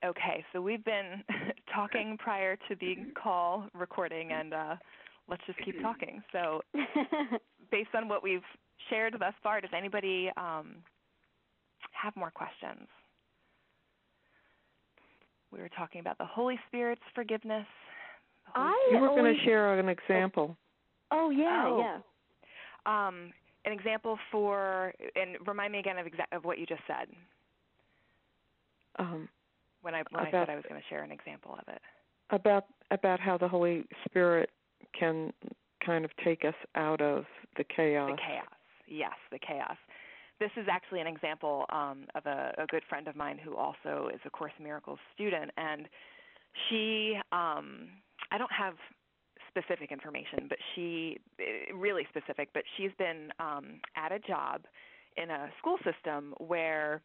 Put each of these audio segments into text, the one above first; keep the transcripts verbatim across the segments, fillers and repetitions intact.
Okay, so we've been talking prior to the call recording, and uh, let's just keep talking. So based on what we've shared thus far, does anybody um, have more questions? We were talking about the Holy Spirit's forgiveness. I you were always... going to share an example. Oh, yeah, oh. yeah. Um, an example for, and remind me again of, exa- of what you just said. Um, when I when about, I said I was going to share an example of it. About about how the Holy Spirit can kind of take us out of the chaos. The chaos, yes, the chaos. This is actually an example um, of a, a good friend of mine who also is a Course in Miracles student, and she, um, I don't have specific information, but she, really specific, but she's been um, at a job in a school system where,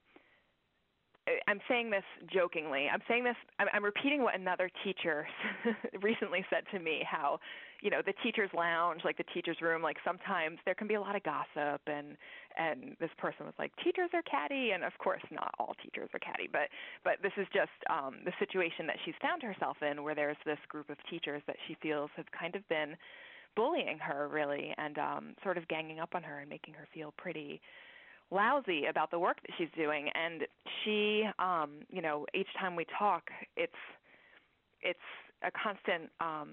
I'm saying this jokingly. I'm saying this, I'm, I'm repeating what another teacher recently said to me, how, you know, the teacher's lounge, like the teacher's room, like sometimes there can be a lot of gossip, and and this person was like, teachers are catty, and of course not all teachers are catty, but, but this is just um, the situation that she's found herself in, where there's this group of teachers that she feels have kind of been bullying her, really, and um, sort of ganging up on her and making her feel pretty lousy about the work that she's doing. And she, um, you know, each time we talk, it's it's a constant, um,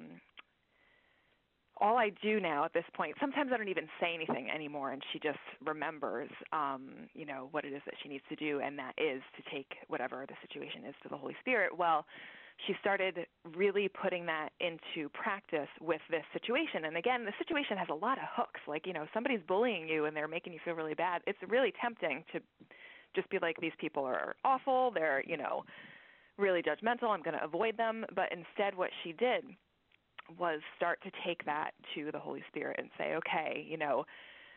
all I do now at this point, sometimes I don't even say anything anymore, and she just remembers, um, you know, what it is that she needs to do, and that is to take whatever the situation is to the Holy Spirit. Well, she started really putting that into practice with this situation. And again, the situation has a lot of hooks. Like, you know, somebody's bullying you and they're making you feel really bad. It's really tempting to just be like, these people are awful. They're, you know, really judgmental. I'm going to avoid them. But instead what she did was start to take that to the Holy Spirit and say, okay, you know,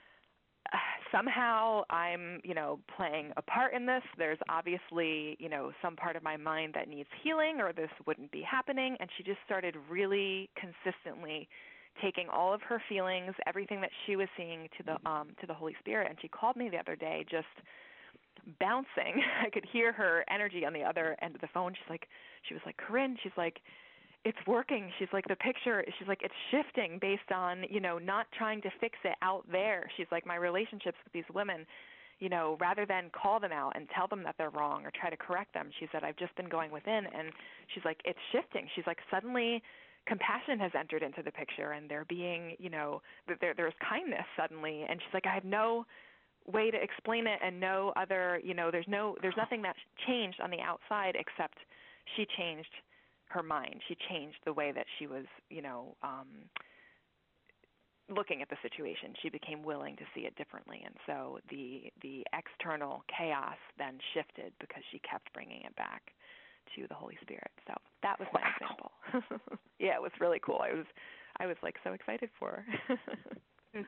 somehow I'm, you know, playing a part in this. There's obviously, you know, some part of my mind that needs healing, or this wouldn't be happening. And she just started really consistently taking all of her feelings, everything that she was seeing, to the um, to the Holy Spirit. And she called me the other day, just bouncing. I could hear her energy on the other end of the phone. She's like, she was like, Corinne, she's like, it's working. She's like, the picture, she's like, it's shifting based on, you know, not trying to fix it out there. She's like, my relationships with these women, you know, rather than call them out and tell them that they're wrong or try to correct them, she said, I've just been going within, and she's like, it's shifting. She's like, suddenly compassion has entered into the picture, and they're being, you know, there, there's kindness suddenly. And she's like, I have no way to explain it, and no other, you know, there's no, there's nothing that changed on the outside except she changed her mind. She changed the way that she was, you know, um, looking at the situation. She became willing to see it differently. And so the the external chaos then shifted because she kept bringing it back to the Holy Spirit. So that was my Wow. example. Yeah, it was really cool. I was, I was like so excited for her. Mm-hmm.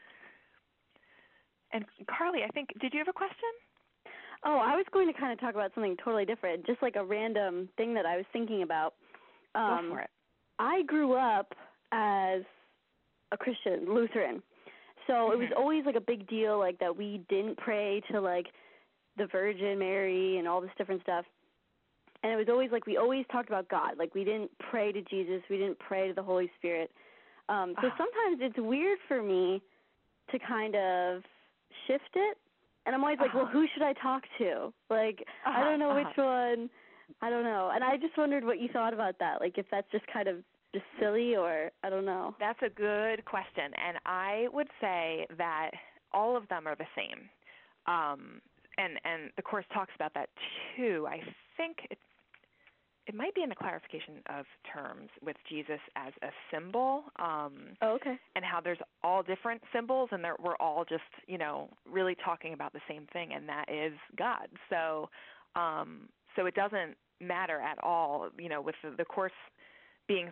And Carly, I think, did you have a question? Oh, I was going to kind of talk about something totally different, just like a random thing that I was thinking about. Um, Go for it. I grew up as a Christian, Lutheran, so mm-hmm. it was always like a big deal, like that we didn't pray to like the Virgin Mary and all this different stuff. And it was always like we always talked about God, like we didn't pray to Jesus, we didn't pray to the Holy Spirit. Um, so Ah. sometimes it's weird for me to kind of shift it. And I'm always like, uh-huh. well, who should I talk to? Like, uh-huh. I don't know uh-huh. which one. I don't know. And I just wondered what you thought about that, like if that's just kind of just silly or I don't know. That's a good question. And I would say that all of them are the same. Um, and, and the Course talks about that too. I think it, it might be in the clarification of terms with Jesus as a symbol. Um, oh, okay. And how there's all different symbols, and they're, we're all just, you know, really talking about the same thing, and that is God. So, um, so it doesn't matter at all, you know, with the, the Course being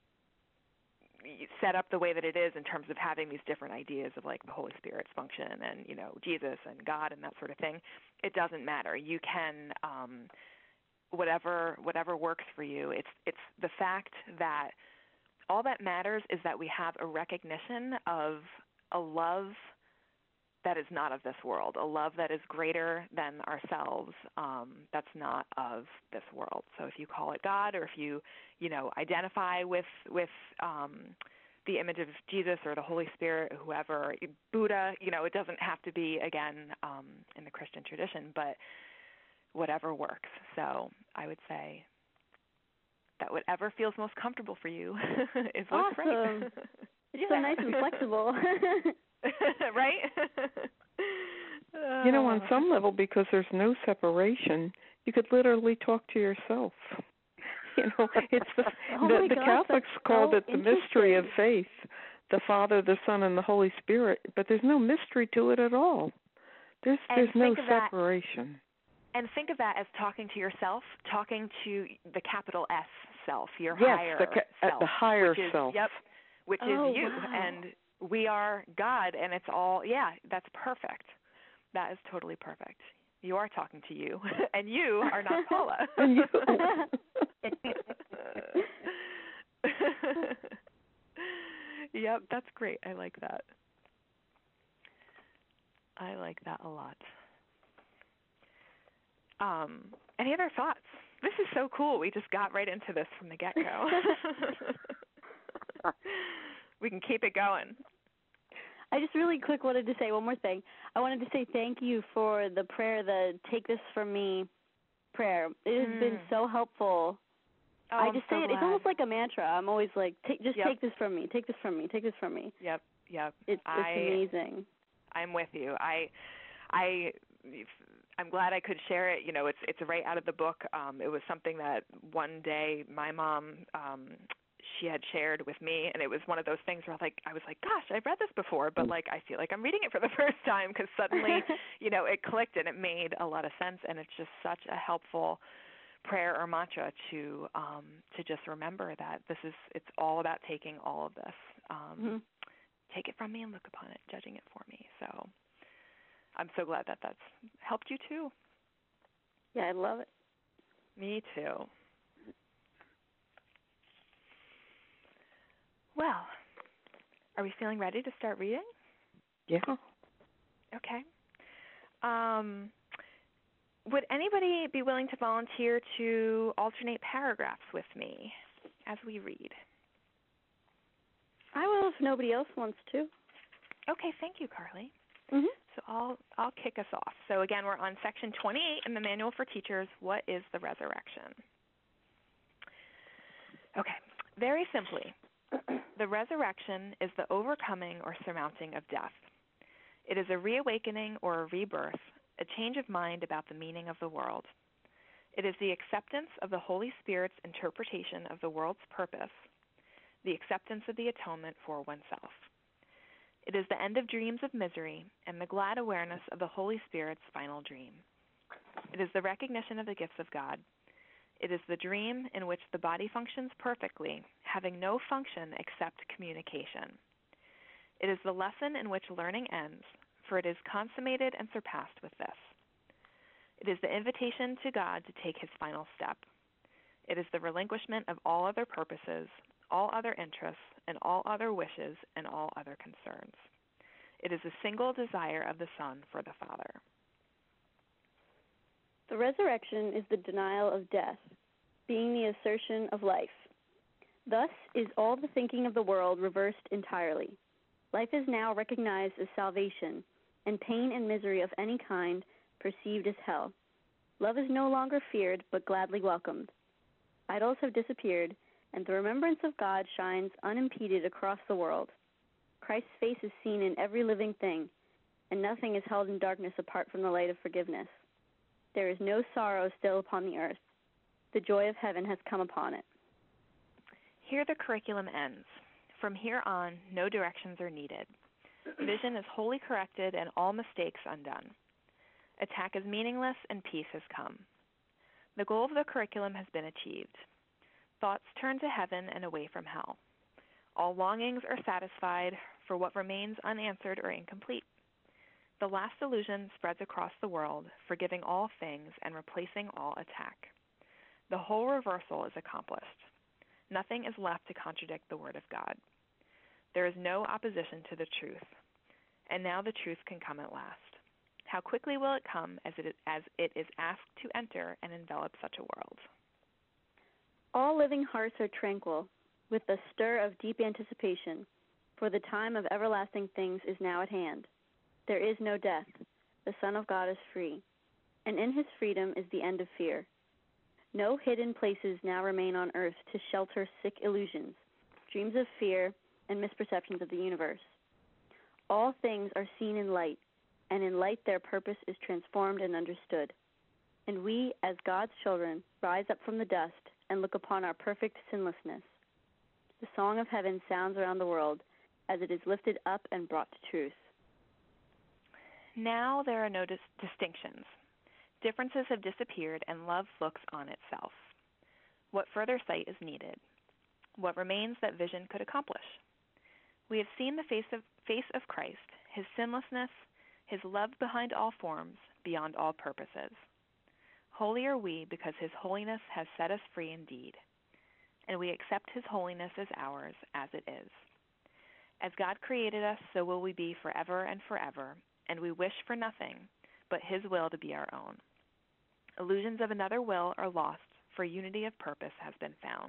set up the way that it is in terms of having these different ideas of like the Holy Spirit's function and, you know, Jesus and God and that sort of thing. It doesn't matter. You can, um, whatever whatever works for you. It's it's the fact that all that matters is that we have a recognition of a love that is not of this world, a love that is greater than ourselves, um, that's not of this world. So if you call it God, or if you, you know, identify with with um, the image of Jesus or the Holy Spirit, or whoever, Buddha, you know, it doesn't have to be, again, um, in the Christian tradition, but whatever works. So I would say that whatever feels most comfortable for you is what's awesome. right. It's so nice and flexible. Right? You know, on some level, because there's no separation, you could literally talk to yourself. You know, it's the oh the, the gosh, Catholics called so it the mystery of faith, the Father, the Son, and the Holy Spirit. But there's no mystery to it at all. There's and there's no That, separation. and think of that as talking to yourself, talking to the capital S self, your yes, higher the, self, the higher which is, self. Yep, which oh, is you, wow. and we are God, and it's all, yeah, that's perfect. That is totally perfect. You are talking to you, and you are not Paula. And you. Yep, that's great. I like that. I like that a lot. Um, any other thoughts? This is so cool. We just got right into this from the get-go. We can keep it going. I just really quick wanted to say one more thing. I wanted to say thank you for the prayer, the Take This From Me prayer. It has mm. been so helpful. Oh, I I'm just so say it. glad. It's almost like a mantra. I'm always like, take, just yep. take this from me, take this from me, take this from me. Yep, yep. It's, it's I, amazing. I'm with you. I, I, I'm glad I could share it. You know, it's it's right out of the book. Um, it was something that one day my mom, um, she had shared with me, and it was one of those things where I was like, I was like, gosh, I've read this before, but like I feel like I'm reading it for the first time, because suddenly, you know, it clicked and it made a lot of sense, and it's just such a helpful prayer or mantra to um, to just remember that this is, it's all about taking all of this. Um, mm-hmm. Take it from me and look upon it, judging it for me. So I'm so glad that that's helped you too. Yeah, I love it. Me too. Well, are we feeling ready to start reading? Yeah. Okay. Um, would anybody be willing to volunteer to alternate paragraphs with me as we read? I will if nobody else wants to. Okay, thank you, Carly. Mm-hmm. So I'll I'll kick us off. So again, we're on section twenty-eight in the Manual for Teachers. What is the resurrection? Okay, very simply, the resurrection is the overcoming or surmounting of death. It is a reawakening or a rebirth, a change of mind about the meaning of the world. It is the acceptance of the Holy Spirit's interpretation of the world's purpose, the acceptance of the atonement for oneself. It is the end of dreams of misery and the glad awareness of the Holy Spirit's final dream. It is the recognition of the gifts of God. It is the dream in which the body functions perfectly, having no function except communication. It is the lesson in which learning ends, for it is consummated and surpassed with this. It is the invitation to God to take his final step. It is the relinquishment of all other purposes, all other interests, and all other wishes, and all other concerns. It is a single desire of the Son for the Father. The resurrection is the denial of death, being the assertion of life. Thus is all the thinking of the world reversed entirely. Life is now recognized as salvation, and pain and misery of any kind perceived as hell. Love is no longer feared, but gladly welcomed. Idols have disappeared, and the remembrance of God shines unimpeded across the world. Christ's face is seen in every living thing, and nothing is held in darkness apart from the light of forgiveness. There is no sorrow still upon the earth. The joy of heaven has come upon it. Here the curriculum ends. From here on, no directions are needed. Vision is wholly corrected and all mistakes undone. Attack is meaningless and peace has come. The goal of the curriculum has been achieved. Thoughts turn to heaven and away from hell. All longings are satisfied for what remains unanswered or incomplete. The last illusion spreads across the world, forgiving all things and replacing all attack. The whole reversal is accomplished. Nothing is left to contradict the Word of God. There is no opposition to the truth. and now the truth can come at last. How quickly will it come as it, as it is asked to enter and envelop such a world? All living hearts are tranquil, with the stir of deep anticipation, for the time of everlasting things is now at hand. There is no death. The Son of God is free, and in his freedom is the end of fear. No hidden places now remain on earth to shelter sick illusions, dreams of fear, and misperceptions of the universe. All things are seen in light, and in light their purpose is transformed and understood. And we, as God's children, rise up from the dust and look upon our perfect sinlessness. The song of heaven sounds around the world as it is lifted up and brought to truth. Now there are no dis- distinctions. Differences have disappeared, and love looks on itself. What further sight is needed? What remains that vision could accomplish? We have seen the face of, face of Christ, his sinlessness, his love behind all forms, beyond all purposes. Holy are we because his holiness has set us free indeed, and we accept his holiness as ours as it is. As God created us, so will we be forever and forever, and we wish for nothing but his will to be our own. Illusions of another will are lost, for unity of purpose has been found.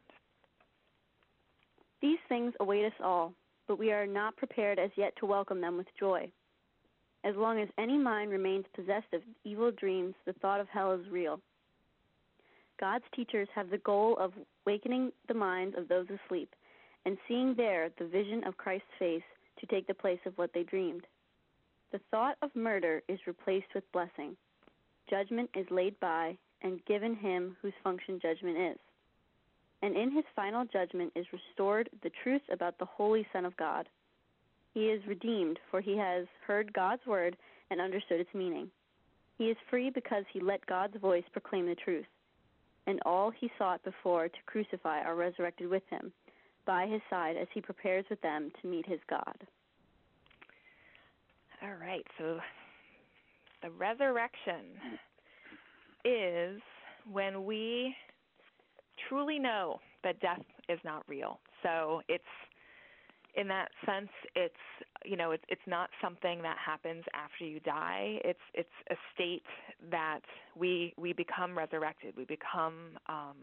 These things await us all, but we are not prepared as yet to welcome them with joy. As long as any mind remains possessed of evil dreams, the thought of hell is real. God's teachers have the goal of wakening the minds of those asleep and seeing there the vision of Christ's face to take the place of what they dreamed. The thought of murder is replaced with blessing. Judgment is laid by and given him whose function judgment is. And in his final judgment is restored the truth about the Holy Son of God. He is redeemed, for he has heard God's word and understood its meaning. He is free because he let God's voice proclaim the truth. And all he sought before to crucify are resurrected with him, by his side as he prepares with them to meet his God. All right, so the resurrection is when we truly know that death is not real. So it's, in that sense, it's, you know, it's it's not something that happens after you die. It's it's a state that we we become resurrected. We become um,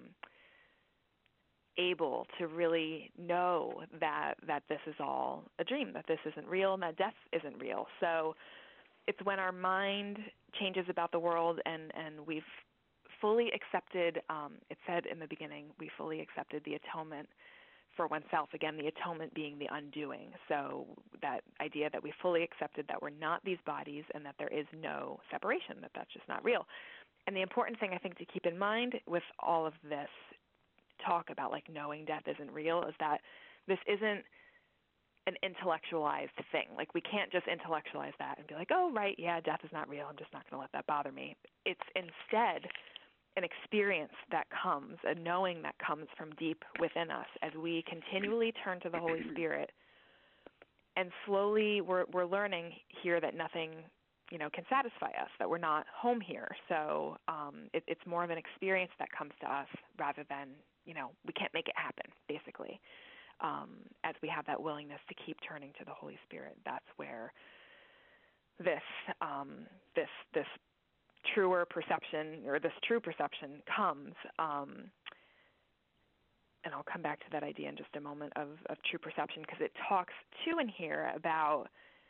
able to really know that that this is all a dream, that this isn't real, and that death isn't real. So it's when our mind changes about the world, and and we've fully accepted. Um, it said in the beginning, we fully accepted the atonement for oneself. Again, the atonement being the undoing. So that idea that we fully accepted that we're not these bodies and that there is no separation, that that's just not real. And the important thing I think to keep in mind with all of this talk about like knowing death isn't real is that this isn't an intellectualized thing. Like we can't just intellectualize that and be like, oh, right, yeah, death is not real. I'm just not going to let that bother me. It's instead an experience that comes, a knowing that comes from deep within us as we continually turn to the Holy Spirit. And slowly we're we're learning here that nothing, you know, can satisfy us, that we're not home here. So um, it, it's more of an experience that comes to us rather than, you know, we can't make it happen, basically. Um, as we have that willingness to keep turning to the Holy Spirit, that's where this um, this this truer perception, or this true perception comes. Um, and I'll come back to that idea in just a moment of, of true perception, because it talks too in here about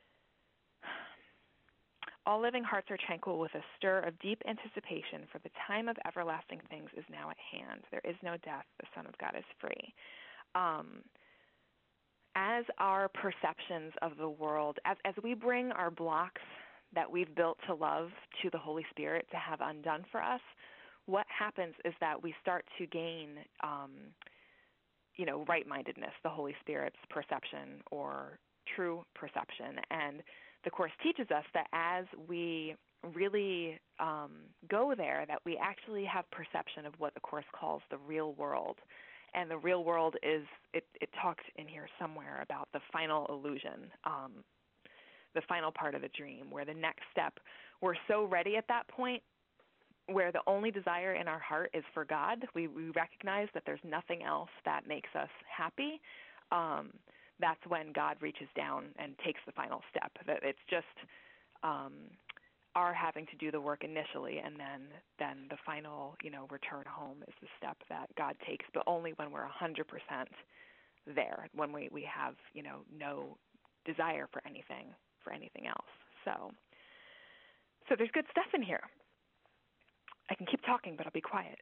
all living hearts are tranquil with a stir of deep anticipation, for the time of everlasting things is now at hand. There is no death. The Son of God is free. Um, as our perceptions of the world, as, as we bring our blocks that we've built to love to the Holy Spirit to have undone for us, what happens is that we start to gain, um, you know, right-mindedness, the Holy Spirit's perception or true perception. And the Course teaches us that as we really um, go there, that we actually have perception of what the Course calls the real world. And the real world is, it, it talks in here somewhere about the final illusion, um, the final part of the dream, where the next step, we're so ready at that point where the only desire in our heart is for God. We, we recognize that there's nothing else that makes us happy. Um, that's when God reaches down and takes the final step. That it's just um, our having to do the work initially, and then then the final, you know, return home is the step that God takes, but only when we're one hundred percent there, when we, we have, you know, no desire for anything, for anything else. So, so there's good stuff in here. I can keep talking, but I'll be quiet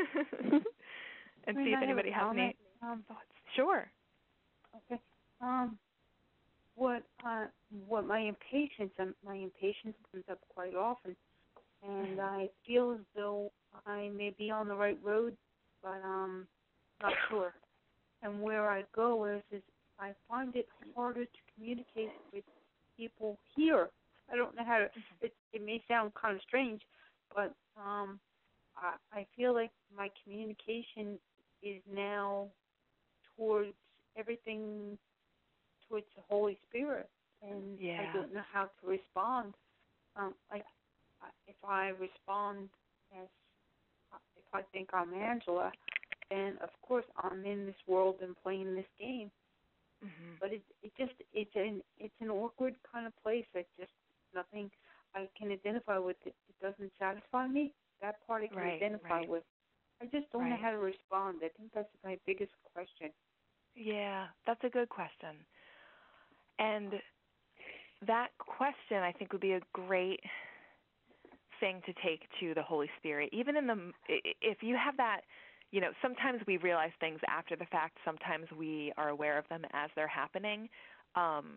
and see if anybody has any um, thoughts. Sure. Okay. Um, what uh, what my impatience, um, my impatience comes up quite often, and I feel as though I may be on the right road, but um, not sure. And where I go is, is I find it harder to communicate with people here. I don't know how to. It, it may sound kind of strange, but um, I, I feel like my communication is now towards everything, towards the Holy Spirit, and yeah. I don't know how to respond. Um, like if I respond as if I think I'm Angela, then of course I'm in this world and playing this game. Mm-hmm. But it it just it's an it's an awkward kind of place. It's just nothing I can identify with. It, it doesn't satisfy me. That part I can right, identify right. with. I just don't right. know how to respond. I think that's my biggest question. Yeah, that's a good question. And that question, I think, would be a great thing to take to the Holy Spirit. Even in the, if you have that, you know, sometimes we realize things after the fact. Sometimes we are aware of them as they're happening. Um,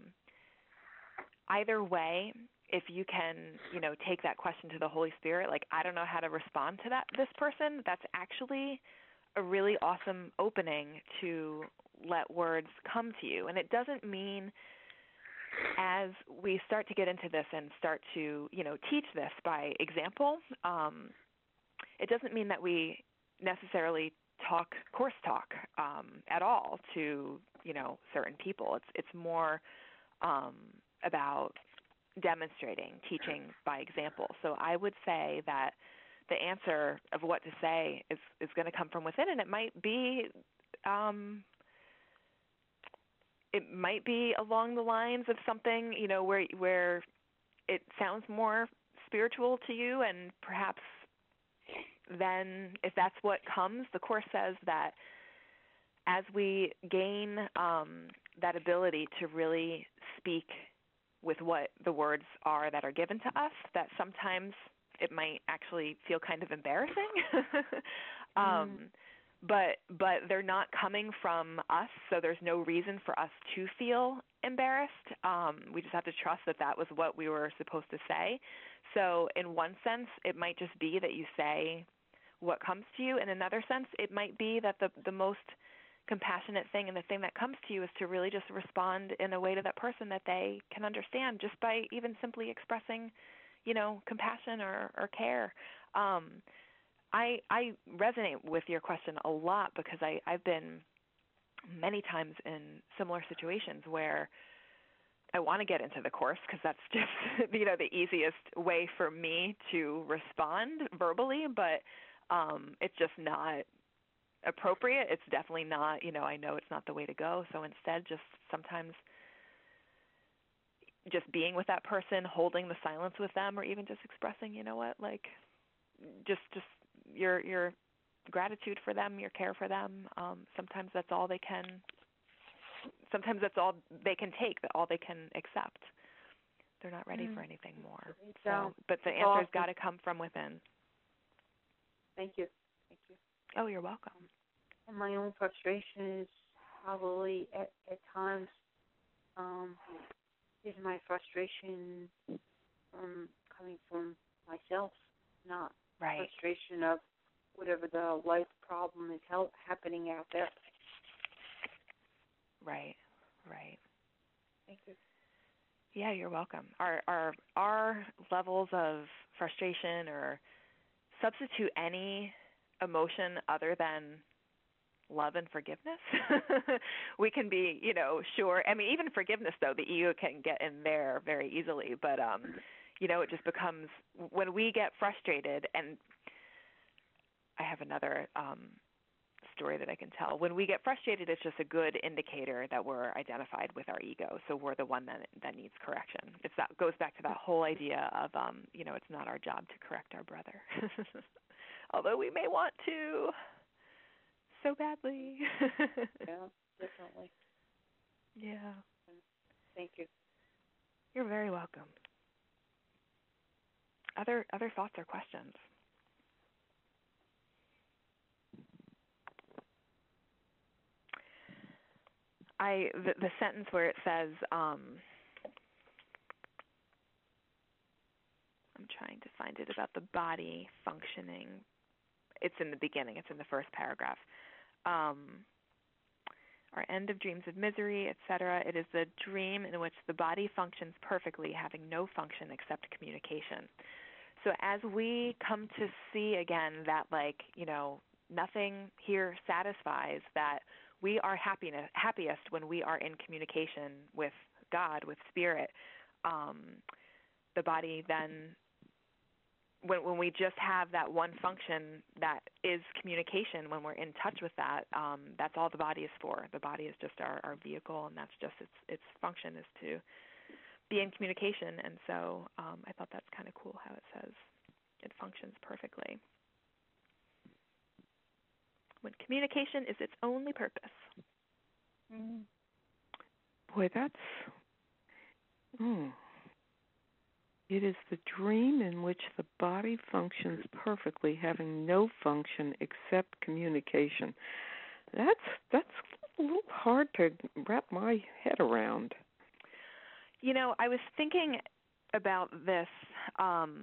either way, if you can, you know, take that question to the Holy Spirit, like, I don't know how to respond to that, this person, that's actually a really awesome opening to let words come to you. And it doesn't mean, as we start to get into this and start to, you know, teach this by example, um, it doesn't mean that we necessarily talk course talk um, at all to, you know, certain people. It's it's more um, about demonstrating, teaching by example. So I would say that the answer of what to say is, is going to come from within, and it might be um, it might be along the lines of something, you know, where where it sounds more spiritual to you, and perhaps then if that's what comes, the Course says that as we gain um, that ability to really speak with what the words are that are given to us, that sometimes it might actually feel kind of embarrassing. um, mm. But but they're not coming from us, so there's no reason for us to feel embarrassed. Um, we just have to trust that that was what we were supposed to say. So in one sense, it might just be that you say what comes to you. In another sense, it might be that the the most compassionate thing and the thing that comes to you is to really just respond in a way to that person that they can understand, just by even simply expressing, you know, compassion or, or care. Um, I I resonate with your question a lot because I, I've been many times in similar situations where I want to get into the Course because that's just, you know, the easiest way for me to respond verbally, but um, it's just not appropriate. It's definitely not, you know, I know it's not the way to go. So instead, just sometimes just being with that person, holding the silence with them, or even just expressing, you know what, like just just your your gratitude for them, your care for them. Um, sometimes that's all they can. Sometimes that's all they can take. That all they can accept. They're not ready mm. for anything more. So, but the answer's awesome. Got to come from within. Thank you. Thank you. Oh, you're welcome. And my own frustration is probably at, at times um, is my frustration from coming from myself, not right. frustration of whatever the life problem is help, happening out there. Right, right. Thank you. Yeah, you're welcome. Our our our levels of frustration, or substitute any emotion other than love and forgiveness. We can be, you know, sure. I mean, even forgiveness, though, the ego can get in there very easily. But, um, you know, it just becomes, when we get frustrated, and I have another um, story that I can tell. When we get frustrated, it's just a good indicator that we're identified with our ego. So we're the one that that needs correction. It's that goes back to that whole idea of, um, you know, it's not our job to correct our brother, although we may want to so badly. Yeah, definitely. Yeah. Thank you. You're very welcome. Other other thoughts or questions? I the, the sentence where it says, um, I'm trying to find it, about the body functioning. It's in the beginning. It's in the first paragraph. Um, our end of dreams of misery, et cetera. It is the dream in which the body functions perfectly, having no function except communication. So as we come to see again that, like, you know, nothing here satisfies, that we are happiness, happiest when we are in communication with God, with Spirit. Um, the body then, when when we just have that one function that is communication, when we're in touch with that, um, that's all the body is for. The body is just our, our vehicle, and that's just its its function is to be in communication. And so um, I thought that's kind of cool how it says it functions perfectly when communication is its only purpose. Mm. Boy, that's... Mm. It is the dream in which the body functions perfectly, having no function except communication. That's that's a little hard to wrap my head around. You know, I was thinking about this um,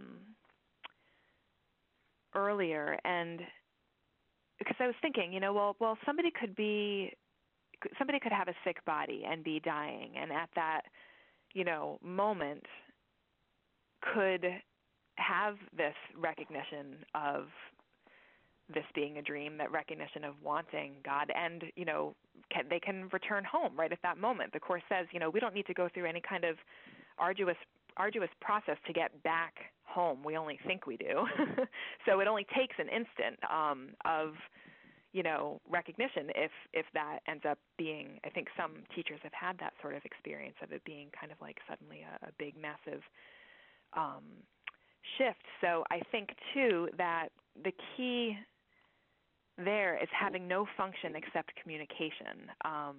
earlier, and because I was thinking, you know, well, well, somebody could be, somebody could have a sick body and be dying, and at that, you know, moment, could have this recognition of this being a dream, that recognition of wanting God, and, you know, can, they can return home right at that moment. The Course says, you know, we don't need to go through any kind of arduous arduous process to get back home. We only think we do. So it only takes an instant um, of, you know, recognition if if that ends up being, I think some teachers have had that sort of experience of it being kind of like suddenly a, a big, massive um, shift. So I think, too, that the key there is having no function except communication. Um,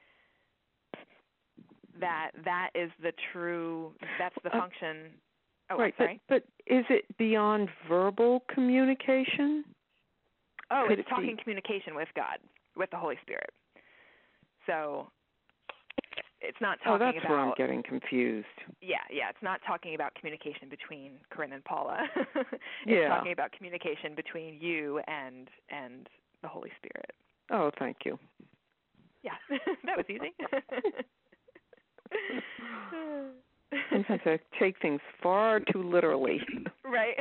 that that is the true, that's the uh, function. Oh, right, I'm sorry. But, but is it beyond verbal communication? Oh, Could it's it talking be? communication with God, with the Holy Spirit. So it's not Oh, talking that's about... where I'm getting confused. Yeah, yeah, it's not talking about communication between Corinne and Paula. It's yeah. talking about communication between you and and the Holy Spirit. Oh, thank you. Yeah, that was easy. Sometimes I take things far too literally. Right.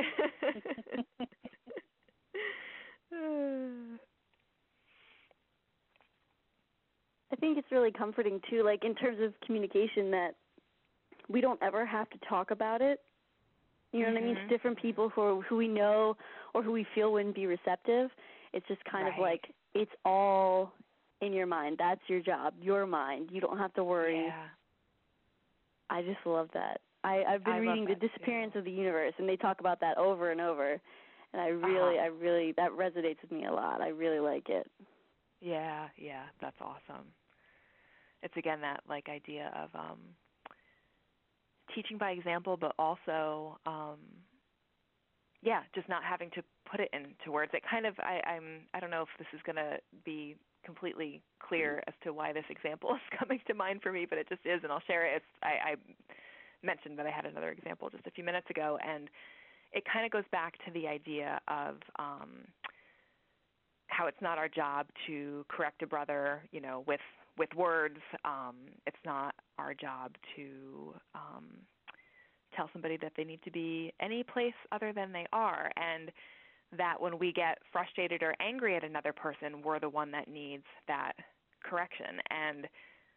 I think it's really comforting too, like in terms of communication, that we don't ever have to talk about it. You know mm-hmm. what I mean? To different people who are, who we know or who we feel wouldn't be receptive. It's just kind right. of like it's all in your mind. That's your job, your mind. You don't have to worry. Yeah. I just love that. I, I've been I reading The Disappearance too. of the Universe, and they talk about that over and over. And I really, uh-huh. I really, that resonates with me a lot. I really like it. Yeah, yeah, that's awesome. It's, again, that, like, idea of um, teaching by example, but also, um, yeah, just not having to put it into words. It kind of, I, I'm, I don't know if this is going to be completely clear as to why this example is coming to mind for me, but it just is, and I'll share it. It's, I, I mentioned that I had another example just a few minutes ago, and it kind of goes back to the idea of um, how it's not our job to correct a brother, you know, with with words. Um, it's not our job to um, tell somebody that they need to be any place other than they are, and that when we get frustrated or angry at another person, we're the one that needs that correction. And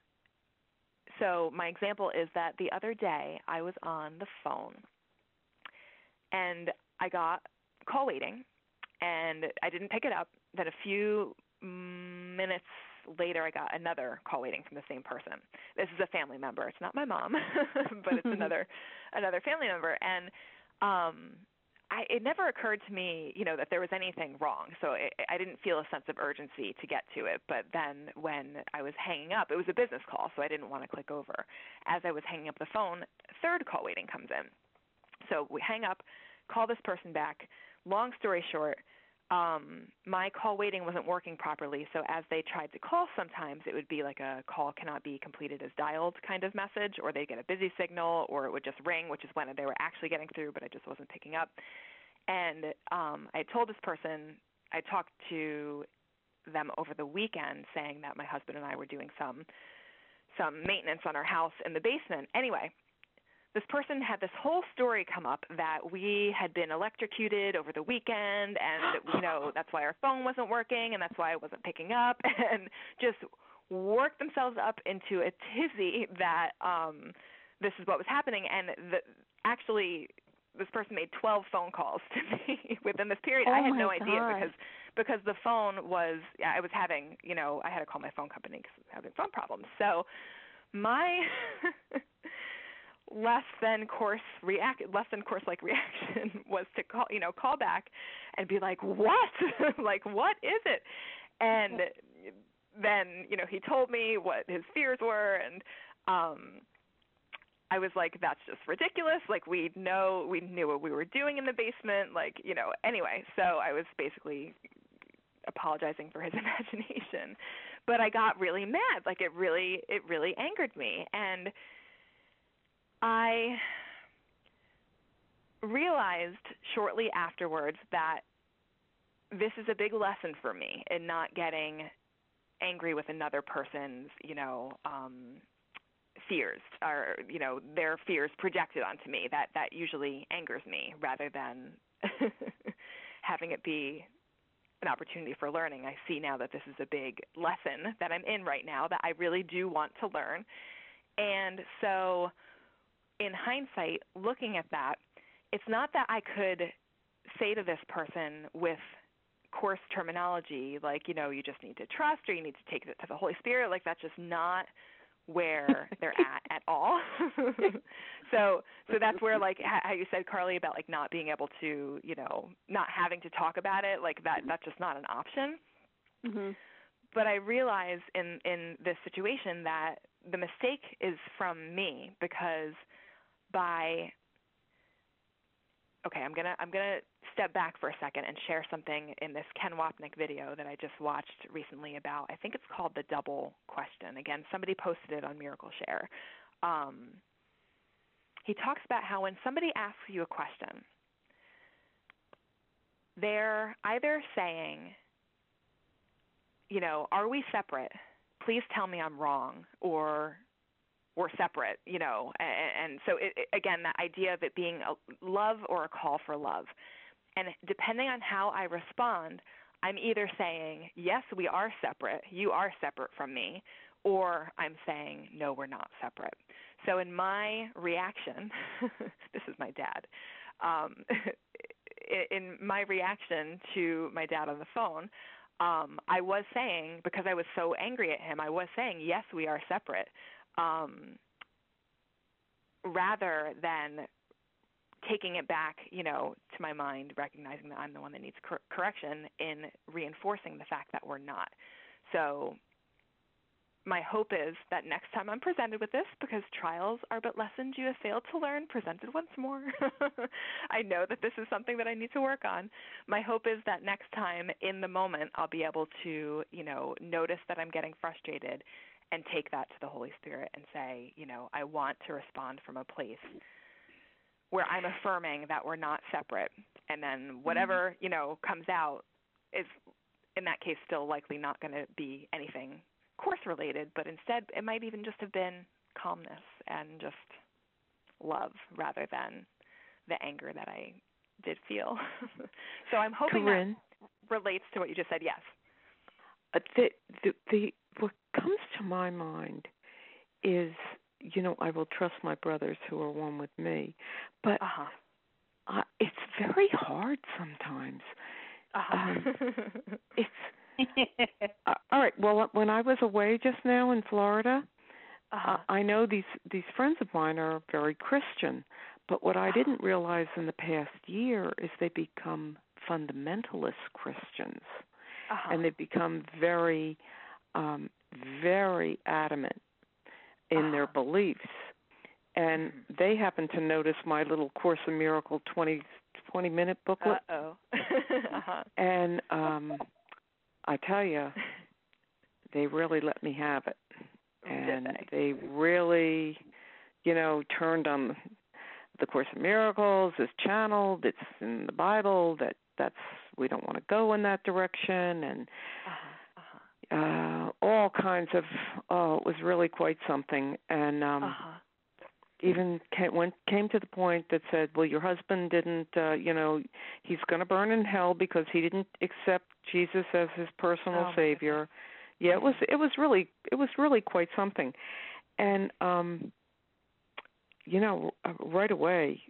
so my example is that the other day I was on the phone, and I got call waiting, and I didn't pick it up. Then a few minutes later, I got another call waiting from the same person. This is a family member. It's not my mom, but it's another another family member. And um, I, it never occurred to me, you know, that there was anything wrong. So it, I didn't feel a sense of urgency to get to it. But then when I was hanging up, it was a business call, so I didn't want to click over. As I was hanging up the phone, third call waiting comes in. So we hang up, call this person back. Long story short, um, my call waiting wasn't working properly, so as they tried to call sometimes, it would be like a call cannot be completed as dialed kind of message, or they'd get a busy signal, or it would just ring, which is when they were actually getting through, but I just wasn't picking up. And um, I told this person, I talked to them over the weekend saying that my husband and I were doing some some maintenance on our house in the basement. Anyway, this person had this whole story come up that we had been electrocuted over the weekend, and, you know, that's why our phone wasn't working, and that's why I wasn't picking up, and just worked themselves up into a tizzy that um, this is what was happening. And the, actually, this person made twelve phone calls to me within this period. Oh I had my no idea God. because because the phone was, yeah, I was having, you know, I had to call my phone company because I was having phone problems. So my less than course react less than course like reaction was to call you know call back and be like, what like what is it? And then you know he told me what his fears were, and um I was like, that's just ridiculous, like we know we knew what we were doing in the basement, like you know anyway. So I was basically apologizing for his imagination, but I got really mad. Like it really it really angered me, and I realized shortly afterwards that this is a big lesson for me in not getting angry with another person's, you know, um, fears, or, you know, their fears projected onto me. That, that usually angers me rather than having it be an opportunity for learning. I see now that this is a big lesson that I'm in right now that I really do want to learn. And so in hindsight, looking at that, it's not that I could say to this person with course terminology, like, you know, you just need to trust, or you need to take it to the Holy Spirit. Like, that's just not where they're at at all. so so that's where, like, how you said, Carly, about, like, not being able to, you know, not having to talk about it, like, that that's just not an option. Mm-hmm. But I realize in, in this situation that the mistake is from me, because by okay, I'm gonna I'm gonna step back for a second and share something in this Ken Wapnick video that I just watched recently about, I think it's called The Double Question. Again, somebody posted it on Miracle Share. Um, he talks about how when somebody asks you a question, they're either saying, you know, are we separate? Please tell me I'm wrong, or we're separate, you know. And, and so, it, it, again, that idea of it being a love or a call for love. And depending on how I respond, I'm either saying, yes, we are separate, you are separate from me, or I'm saying, no, we're not separate. So in my reaction, this is my dad, um, in my reaction to my dad on the phone, um, I was saying, because I was so angry at him, I was saying, yes, we are separate. Um, rather than taking it back, you know, to my mind, recognizing that I'm the one that needs cor- correction, in reinforcing the fact that we're not. So my hope is that next time I'm presented with this, because trials are but lessons you have failed to learn, presented once more, I know that this is something that I need to work on. My hope is that next time in the moment I'll be able to, you know, notice that I'm getting frustrated and take that to the Holy Spirit and say, you know, I want to respond from a place where I'm affirming that we're not separate. And then whatever, you know, comes out is, in that case, still likely not going to be anything course related, but instead it might even just have been calmness and just love rather than the anger that I did feel. So I'm hoping Corinne, that relates to what you just said. Yes. Uh, the, the, the, what comes to my mind is, you know, I will trust my brothers who are one with me, but uh-huh. uh, it's very hard sometimes. Uh-huh. Um, it's uh, all right. Well, well, when I was away just now in Florida, Uh-huh. uh, I know these these friends of mine are very Christian, but what I didn't realize in the past year is they become fundamentalist Christians, Uh-huh. and they become very, um, very adamant in Uh-huh. their beliefs. And Mhm. they happen to notice my little Course in Miracle twenty, twenty minute booklet. Uh-oh. uh-huh. And um, I tell you, they really let me have it. And Did they really, you know, turned on the Course in Miracles, is channeled, it's in the Bible, that that's, we don't want to go in that direction, and Uh-huh. Uh-huh. uh, all kinds of, oh, it was really quite something. And um, Uh-huh. even came, went, came to the point that said, well, your husband didn't, uh, you know, he's going to burn in hell because he didn't accept Jesus as his personal Oh, my Savior. goodness. Yeah, it was, it was really, it was really quite something. And, um, you know, right away,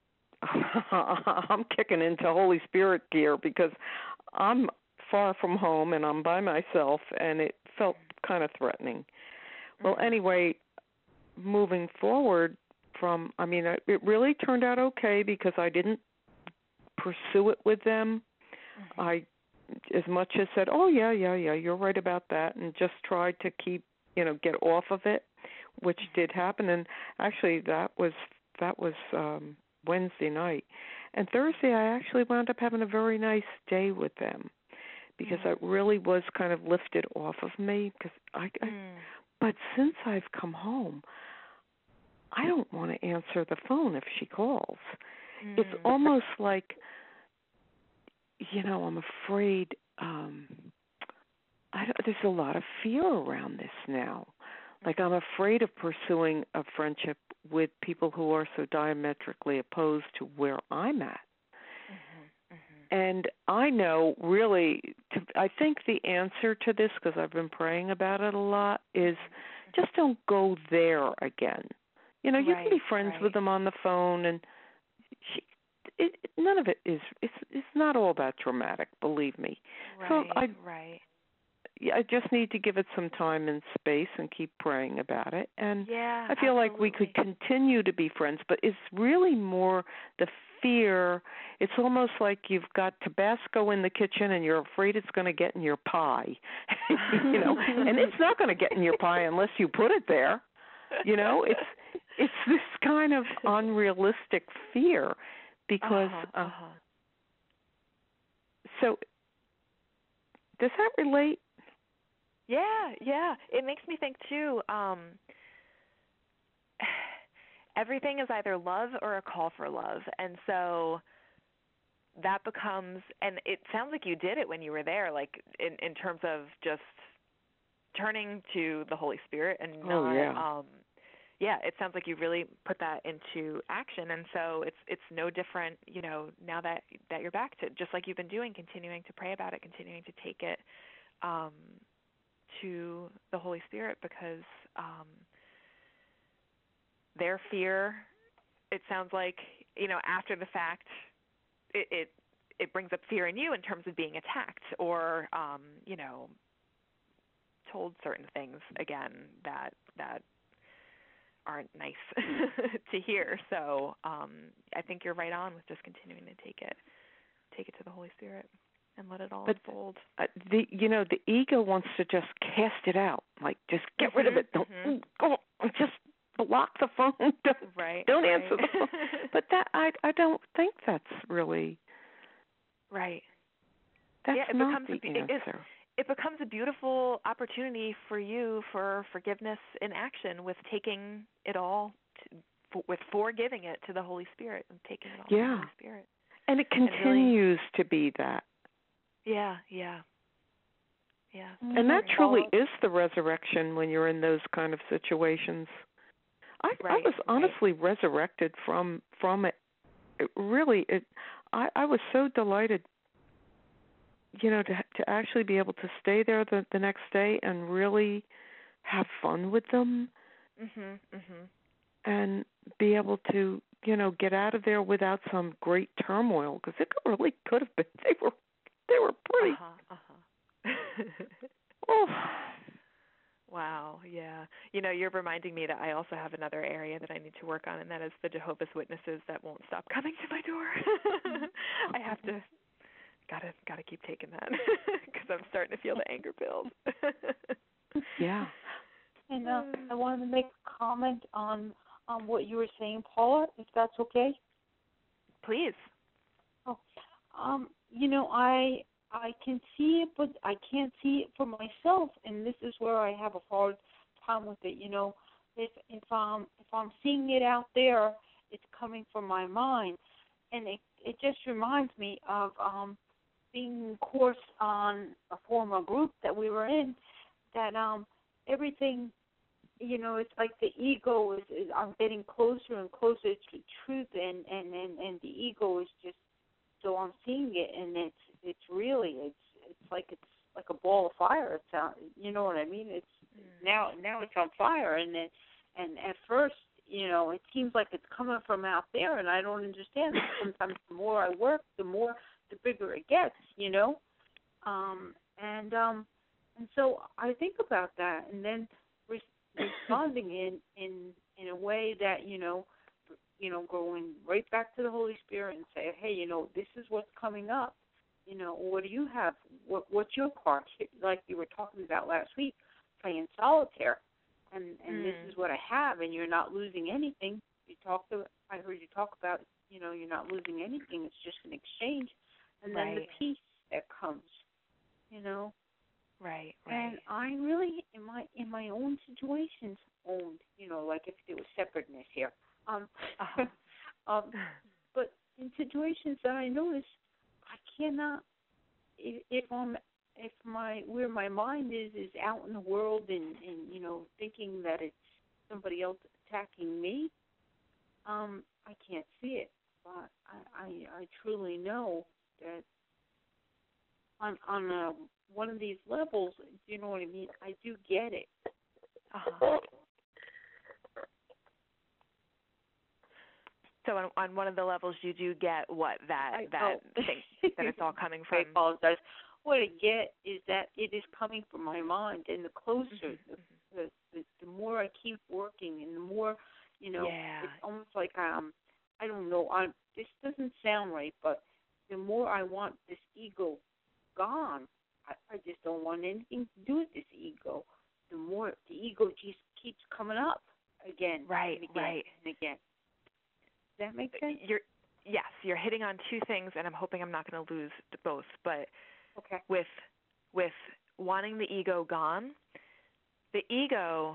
I'm kicking into Holy Spirit gear because I'm far from home and I'm by myself, and it felt kind of threatening. Mm-hmm. Well, anyway, moving forward from, I mean, it really turned out okay because I didn't pursue it with them. Mm-hmm. I, as much as said, oh, yeah, yeah, yeah, you're right about that, and just tried to keep, you know, get off of it, which did happen. And actually that was, that was um, Wednesday night. And Thursday I actually wound up having a very nice day with them because mm. it really was kind of lifted off of me. Because I, I mm. But since I've come home, I don't want to answer the phone if she calls. Mm. It's almost like, you know, I'm afraid, um, I don't, there's a lot of fear around this now. Like, I'm afraid of pursuing a friendship with people who are so diametrically opposed to where I'm at. Mm-hmm, mm-hmm. And I know, really, to, I think the answer to this, because I've been praying about it a lot, is just don't go there again. You know, you right, can be friends right. with them on the phone, and she, it, none of it is, it's, it's not all that dramatic, believe me. Right, so I, right. I just need to give it some time and space and keep praying about it. And yeah, I feel absolutely. like we could continue to be friends, but it's really more the fear. It's almost like you've got Tabasco in the kitchen and you're afraid it's going to get in your pie, you know, and it's not going to get in your pie unless you put it there. You know, it's it's this kind of unrealistic fear because uh-huh, uh, uh-huh. So does that relate? Yeah, yeah. It makes me think, too, um, everything is either love or a call for love. And so that becomes, and it sounds like you did it when you were there, like in, in terms of just turning to the Holy Spirit and not, oh, yeah. um, yeah, it sounds like you really put that into action. And so it's it's no different, you know, now that, that you're back to, just like you've been doing, continuing to pray about it, continuing to take it, um, to the Holy Spirit, because um, their fear, it sounds like, you know, after the fact, it, it it brings up fear in you in terms of being attacked or, um, you know, told certain things again that that aren't nice to hear. So um, I think you're right on with just continuing to take it, take it to the Holy Spirit. And let it all but, unfold. Uh, the you know the ego wants to just cast it out, like just get mm-hmm, rid of it. Don't mm-hmm. go. Just block the phone. Don't, right. don't right. answer the phone. But that I I don't think that's really right. That's yeah, it not becomes the a, answer. It, it becomes a beautiful opportunity for you for forgiveness in action, with taking it all, to, for, with forgiving it to the Holy Spirit and taking it all yeah. to the Holy Spirit. And it continues and really, to be that. Yeah, yeah. Yeah. And that truly is the resurrection when you're in those kind of situations. I, right, I was honestly right. resurrected from from it. It really, it. I, I was so delighted, you know, to to actually be able to stay there the, the next day and really have fun with them, mhm, mhm, and be able to, you know, get out of there without some great turmoil, because it really could have been. They were, they were pretty. Uh-huh, uh-huh. Oh. Wow, yeah. You know, you're reminding me that I also have another area that I need to work on, and that is the Jehovah's Witnesses that won't stop coming to my door. I have to, gotta, gotta keep taking that because I'm starting to feel the anger build. Yeah. And uh, I wanted to make a comment on on what you were saying, Paula, if that's okay. Please. Oh, um, you know, I I can see it, but I can't see it for myself, and this is where I have a hard time with it. You know, if if um if I'm seeing it out there, it's coming from my mind, and it it just reminds me of um being in course on a former group that we were in, that um everything. You know, it's like the ego is, is I'm getting closer and closer to truth, and, and, and, and the ego is just, so I'm seeing it, and it's it's really it's it's like it's like a ball of fire. It's uh, you know what I mean? It's Mm. now now it's on fire, and it, and at first, you know, it seems like it's coming from out there, and I don't understand. Sometimes the more I work, the more the bigger it gets, you know, um, and um, and so I think about that, and then responding in, in in a way that, you know, you know, going right back to the Holy Spirit and say, hey, you know, this is what's coming up. You know, what do you have? What what's your part? Like you were talking about last week, playing solitaire, and and Mm. this is what I have, and you're not losing anything. You talked. To, I heard you talk about, you know, you're not losing anything. It's just an exchange, and then Right. the peace that comes. You know. Right, right. And I really, in my in my own situations, owned, you know, like if there was separateness here. Um, Uh-huh. um, but in situations that I notice, I cannot. If, if I'm, if my where my mind is is out in the world and, and you know thinking that it's somebody else attacking me, um, I can't see it. But I I, I truly know that on on a one of these levels, you know what I mean? I do get it. Uh-huh. So on, on one of the levels, you do get what that I, that oh. thing that it's all coming I from. apologize. What I get is that it is coming from my mind, and the closer, Mm-hmm. the, the the more I keep working, and the more, you know, Yeah. it's almost like um, I don't know. I this doesn't sound right, but the more I want this ego gone, I, I just don't want anything to do with this ego. The more the ego just keeps coming up again, Right, and again, right. and again. Does that make sense? You're yes, you're hitting on two things, and I'm hoping I'm not going to lose both. But Okay. with with wanting the ego gone, the ego,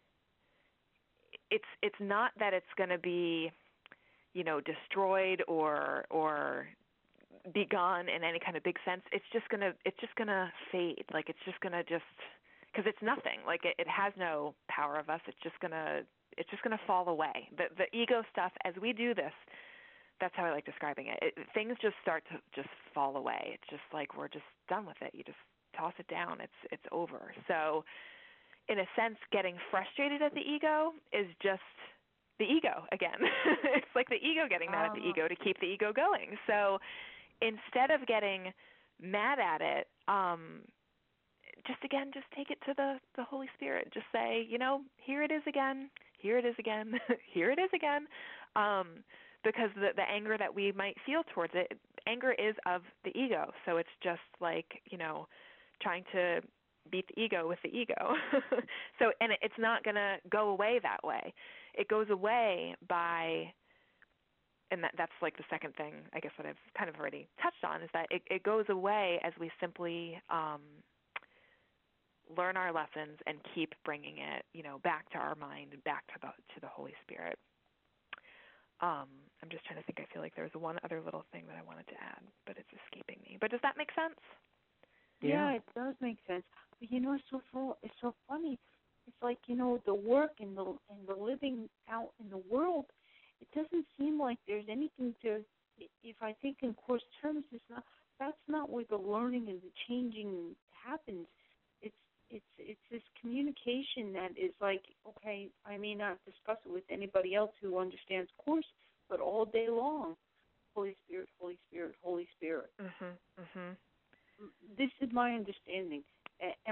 it's it's not that it's going to be, you know, destroyed or or be gone in any kind of big sense. It's just gonna it's just gonna fade. Like it's just gonna just because it's nothing. Like it, it has no power of us. It's just gonna it's just gonna fall away. The the ego stuff as we do this. That's how I like describing it. it. Things just start to just fall away. It's just like we're just done with it. You just toss it down. It's it's over. So, in a sense, getting frustrated at the ego is just the ego again. It's like the ego getting mad at the ego to keep the ego going. So, instead of getting mad at it, um, just again, just take it to the the Holy Spirit. Just say, you know, here it is again. Here it is again. Here it is again. Um, because the the anger that we might feel towards it, anger is of the ego. So it's just like, you know, trying to beat the ego with the ego. So, and it, it's not going to go away that way. It goes away by, and that that's like the second thing, I guess, that I've kind of already touched on, is that it, it goes away as we simply um, learn our lessons and keep bringing it, you know, back to our mind and back to the to the Holy Spirit. Um, I'm just trying to think. I feel like there's one other little thing that I wanted to add, but it's escaping me. But does that make sense? Yeah, it does make sense. But you know, it's so fu- it's so funny. It's like, you know, the work and the and the living out in the world. It doesn't seem like there's anything to. If I think in course terms, it's not. That's not where the learning and the changing happens. It's it's it's this communication that is like, okay, I may not discuss it with anybody else who understands course, but all day long, Holy Spirit, Holy Spirit, Holy Spirit. Mhm. Mhm. This is my understanding. Am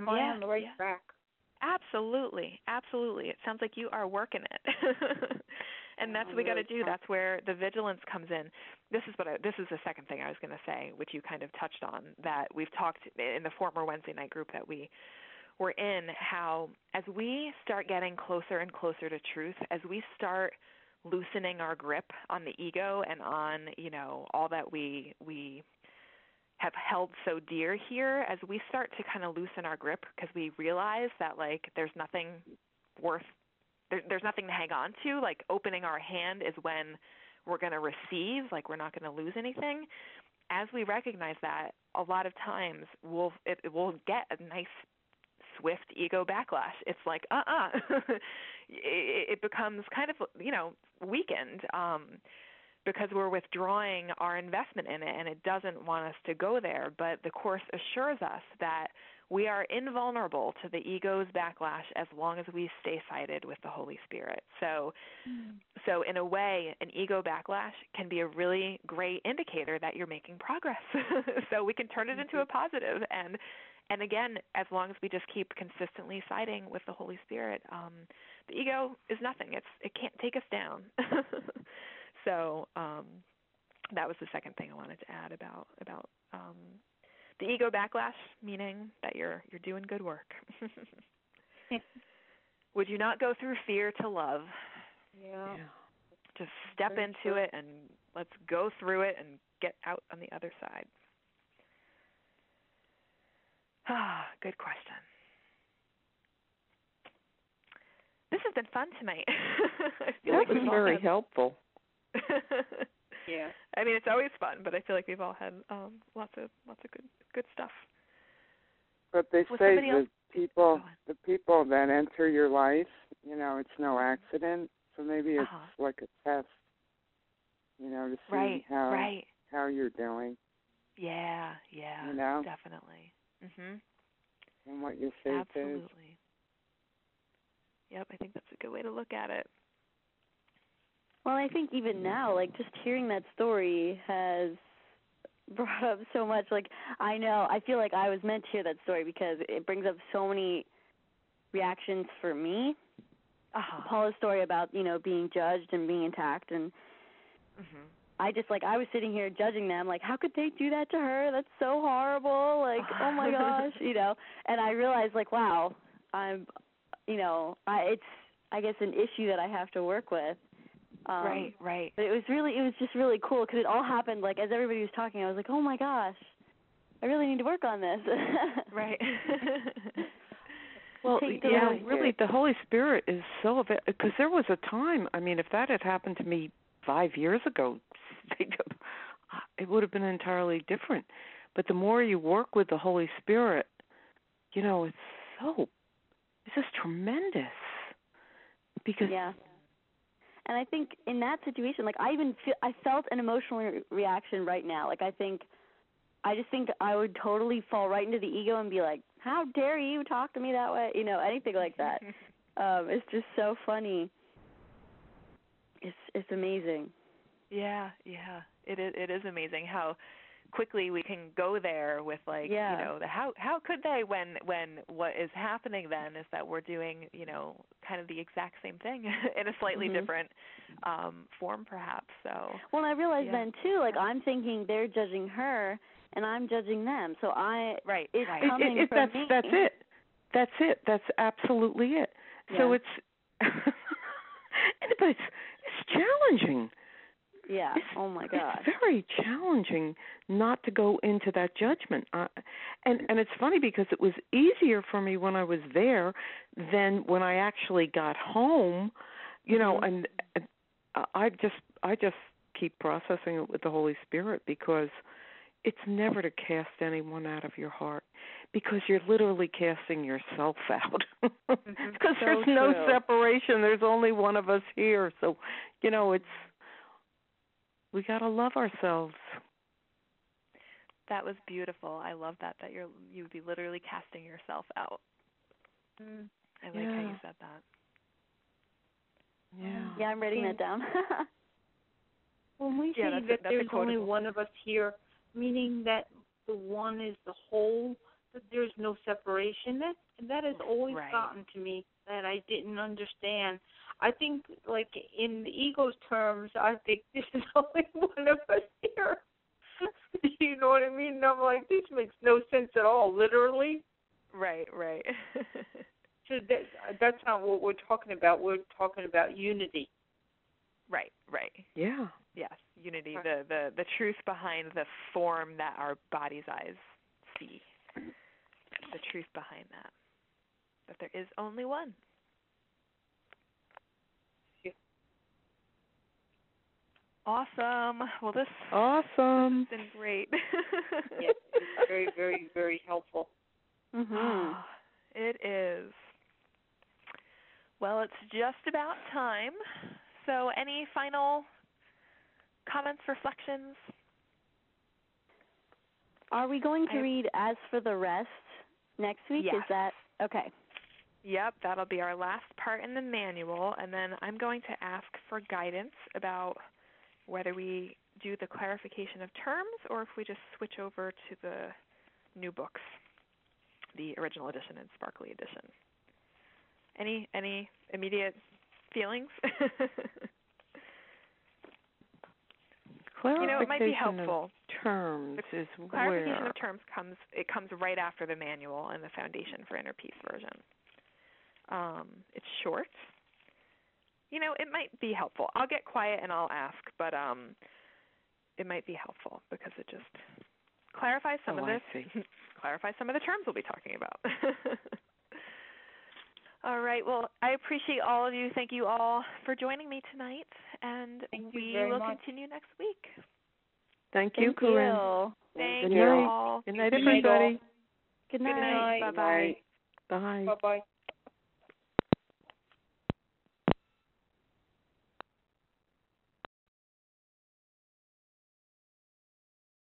am I yeah, on the right yeah. track? Absolutely, absolutely. It sounds like you are working it, and that's what we got to do. That's where the vigilance comes in. This is what I, this is the second thing I was going to say, which you kind of touched on, that we've talked in the former Wednesday night group that we were in. How as we start getting closer and closer to truth, as we start loosening our grip on the ego and on, you know, all that we we have held so dear here, as we start to kind of loosen our grip because we realize that, like, there's nothing worth, there, there's nothing to hang on to, like opening our hand is when we're going to receive, like we're not going to lose anything. As we recognize that, a lot of times we'll, it, it will get a nice, swift ego backlash. It's like, uh-uh. it, it becomes kind of, you know, weakened. Um, because we're withdrawing our investment in it, and it doesn't want us to go there. But the Course assures us that we are invulnerable to the ego's backlash as long as we stay sided with the Holy Spirit. So, mm. so in a way, an ego backlash can be a really great indicator that you're making progress. So we can turn it into a positive. And, and again, as long as we just keep consistently siding with the Holy Spirit, um, the ego is nothing. It's, it can't take us down. So um, that was the second thing I wanted to add about about um, the ego backlash, meaning that you're you're doing good work. Would you not go through fear to love? Yeah. Just step Very into true. It and let's go through it and get out on the other side. Ah, good question. This has been fun tonight. I feel that like was very had... helpful. Yeah, I mean, it's always fun, but I feel like we've all had um, lots of lots of good good stuff. But they Was say the else? people the people that enter your life, you know, it's no accident. So maybe it's uh-huh. like a test, you know, to see right, how right. how you're doing. Yeah, yeah, you know, definitely. Mhm. And what your faith Absolutely. is. Yep, I think that's a good way to look at it. Well, I think even now, like, just hearing that story has brought up so much. Like, I know, I feel like I was meant to hear that story because it brings up so many reactions for me. Uh-huh. Paula's story about, you know, being judged and being attacked, and mm-hmm. I just, like, I was sitting here judging them, like, how could they do that to her? That's so horrible. Like, oh, my gosh, you know. And I realized, like, wow, I'm, you know, I, it's, I guess, an issue that I have to work with. Um, right, right. But it was really, it was just really cool because it all happened, like, as everybody was talking, I was like, oh, my gosh, I really need to work on this. Right. Well, yeah, really, the Holy Spirit is so available. Because there was a time, I mean, if that had happened to me five years ago, it would have been entirely different. But the more you work with the Holy Spirit, you know, it's so, it's just tremendous. Because yeah. And I think in that situation, like, I even feel, I felt an emotional re- reaction right now. Like, I think, I just think I would totally fall right into the ego and be like, how dare you talk to me that way? You know, anything like that. um, it's just so funny. It's it's amazing. Yeah, yeah. It is, it is amazing how quickly we can go there with, like, yeah. you know, the how how could they when when what is happening then is that we're doing, you know, kind of the exact same thing in a slightly mm-hmm. different um, form perhaps. So well, and I realized yeah. then too, like, I'm thinking they're judging her and I'm judging them. So I right, it's right. coming it, it, from that's, me. That's it. That's it. That's absolutely it. Yeah. So it's but it's it's challenging. Yeah. It's, oh my gosh. It's very challenging not to go into that judgment. Uh, and and it's funny because it was easier for me when I was there than when I actually got home. You know, mm-hmm. and, and I just I just keep processing it with the Holy Spirit because it's never to cast anyone out of your heart because you're literally casting yourself out because mm-hmm. so there's no true. separation. There's only one of us here. So, you know, it's we got to love ourselves. That was beautiful. I love that, that you're, you would be literally casting yourself out. Mm. I like yeah. how you said that. Yeah. Yeah, I'm writing that down. When we yeah, say that's that a, that's there's only one of us here, meaning that the one is the whole, there's no separation. That that has always Right. gotten to me that I didn't understand. I think, like in the ego's terms, I think this is only one of us here. You know what I mean? And I'm like, this makes no sense at all, literally. Right, right. So that, that's not what we're talking about. We're talking about unity. Right, right. Yeah. Yes, unity, the, the, the truth behind the form that our body's eyes see. The truth behind that. That there is only one. Yeah. Awesome. Well, this Awesome. has been great. Yes, it's very, very, very helpful. Mhm. Oh, it is. Well, it's just about time. So any final comments, reflections? Are we going to I- read As for the Rest next week? Yes. Is that okay? Yep, that'll be our last part in the manual, and then I'm going to ask for guidance about whether we do the clarification of terms or if we just switch over to the new books, the original edition and sparkly edition. Any any immediate feelings? You know, it might be Clarification helpful. of terms is Clarification where. of terms comes it comes right after the manual and the Foundation for Inner Peace version. Um, it's short. You know, it might be helpful. I'll get quiet and I'll ask, but um, it might be helpful because it just clarifies some Oh, of I this. see. Clarifies some of the terms we'll be talking about. All right. Well, I appreciate all of you. Thank you all for joining me tonight, and Thank you we very will much. continue next week. Thank you, Thank Corinne. you. Thank Good you night. all. Good night, Good night, all. everybody. Good Good night. night. Bye-bye. Bye. Bye-bye.